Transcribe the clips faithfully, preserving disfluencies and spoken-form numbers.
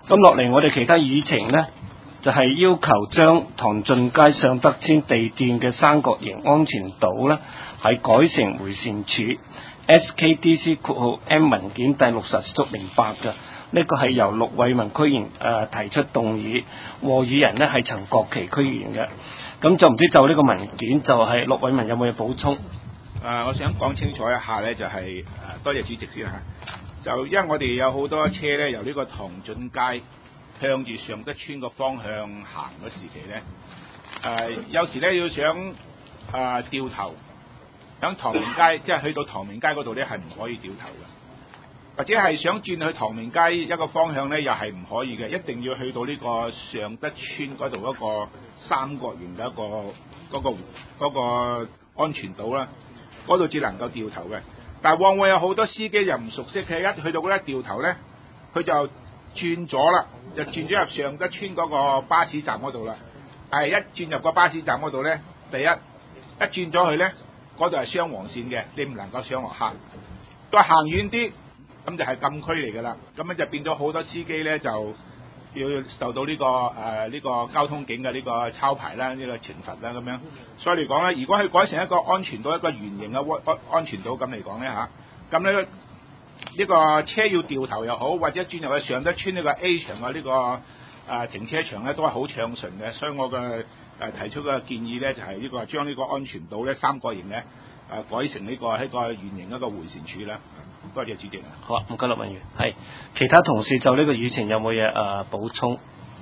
咁落嚟我哋其他議程呢，就係、是、要求將唐俊街尚德邨地段嘅三角形安全島呢，係改成迴旋處 S K D C 括號 M 文件第六十縮零八嘅。呢個係由陸偉文區議員誒提出動議，和議人呢係陳國旗區議員嘅。咁就唔知就呢個文件就係陸偉文有冇嘢補充？ 誒、呃，我想講清楚一下呢，就係、是、誒、呃、多謝主席先嚇。就因為我哋有好多車呢，由呢個唐俊街向住尚德邨個方向行嘅時期呢，誒、呃、有時呢要想誒、呃、掉頭，響唐明街即係去到唐明街嗰度呢，係唔可以掉頭嘅。或者係想轉去唐明街一個方向呢，又係唔可以嘅，一定要去到呢個尚德邨嗰度一個三角形嘅一個嗰、嗰個嗰個安全島啦，嗰度至能夠掉頭嘅。但係往往有好多司機又唔熟悉嘅，一去到嗰一掉頭呢，佢就轉咗啦，就轉咗入尚德邨嗰個巴士站嗰度啦。係一轉入個巴士站嗰度呢，第一一轉咗去呢，嗰度係雙黃線嘅，你唔能夠上落客。再行遠啲，咁就係禁區嚟㗎啦，咁樣就變咗好多司機咧就要受到呢、這個誒呢、呃這個交通警嘅呢個抄牌啦，呢、這個懲罰啦咁樣。所以嚟講咧，如果佢改成一個安全島，一個圓形嘅安安全島咁嚟講咧嚇，咁咧呢個車要掉頭又好，或者轉入去尚德邨呢個 A 場嘅呢、這個誒、呃、停車場咧，都係好暢順嘅。所以我嘅誒、呃、提出嘅建議咧，就係、是、呢、這個將呢個安全島咧三角形咧誒、呃、改成呢、這個喺個圓形一個迴旋處啦。多謝主席。 好啊，唔該，陸文員。係其他同事就呢個議程有冇嘢誒補充？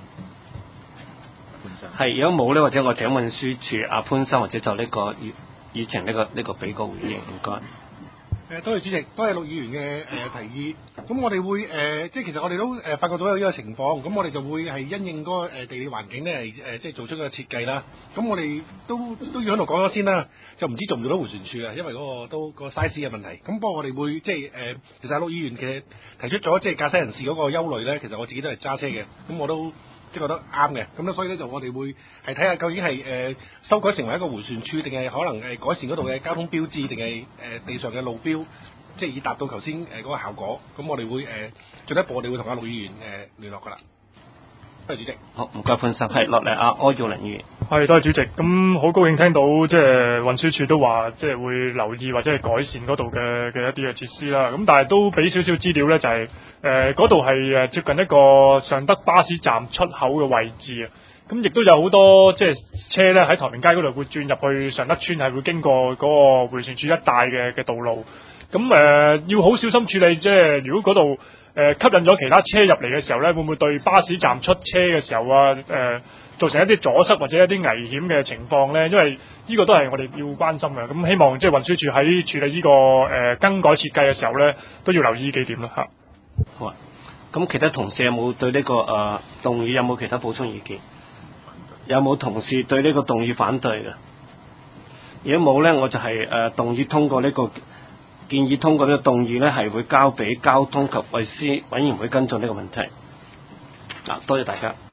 係如果冇咧，或者我請運輸處阿潘生或者就呢個議議程呢、這個呢、這個俾個回應，唔該。 誒，多謝主席，多謝陸議員嘅誒、呃、提議。咁我哋會誒、呃，即係其實我哋都誒發覺到有呢個情況，咁我哋就會係因應嗰個誒地理環境咧，係誒即係做出個設計啦。咁我哋都都要喺度講咗先啦，就唔知做唔做到迴旋處啊，因為嗰、那個都、那個 size 嘅問題。咁不過我哋會即係誒、呃，其實陸議員嘅提出咗即係駕駛人士嗰個憂慮咧，其實我自己都係揸車嘅，咁我都。即係覺得啱嘅，咁咧所以咧就我哋會係睇下究竟係誒、呃、修改成為一個迴旋處，定係可能誒改善嗰度嘅交通標誌，定係誒地上嘅路標，即係以達到頭先誒嗰個效果。咁我哋會誒進一步，我哋會同阿陸議員誒、呃、聯絡㗎啦。多謝主席。 好，唔該潘生，係落嚟阿柯耀麟議員。 係，多謝主席。咁好高興聽到即係運輸署都話即係會留意或者係改善嗰度嘅嘅一啲嘅設施啦。咁但係都俾少少資料咧，就係誒嗰度係誒接近一個尚德巴士站出口嘅位置啊。咁亦都有好多即係車咧喺唐明街嗰度會轉入去尚德邨，係會經過嗰個迴旋處一帶嘅嘅道路。咁誒、呃、要好小心處理，即係如果嗰度誒吸引咗其他車入嚟嘅時候咧，會唔會對巴士站出車嘅時候啊誒、呃、造成一啲阻塞或者一啲危險嘅情況咧？因為呢個都係我哋要關心嘅。咁希望即係運輸署喺處理呢、這個誒、呃、更改設計嘅時候咧，都要留意幾點啦嚇。 好啊。咁其他同事有冇對呢、這個誒、呃、動議有冇其他補充意見？有冇同事對呢個動議反對嘅？如果冇咧，我就係、是、誒、呃、動議通過呢、這個建議通過呢個動議咧，係會交俾交通及運輸委員會跟進呢個問題。嗱，多謝大家。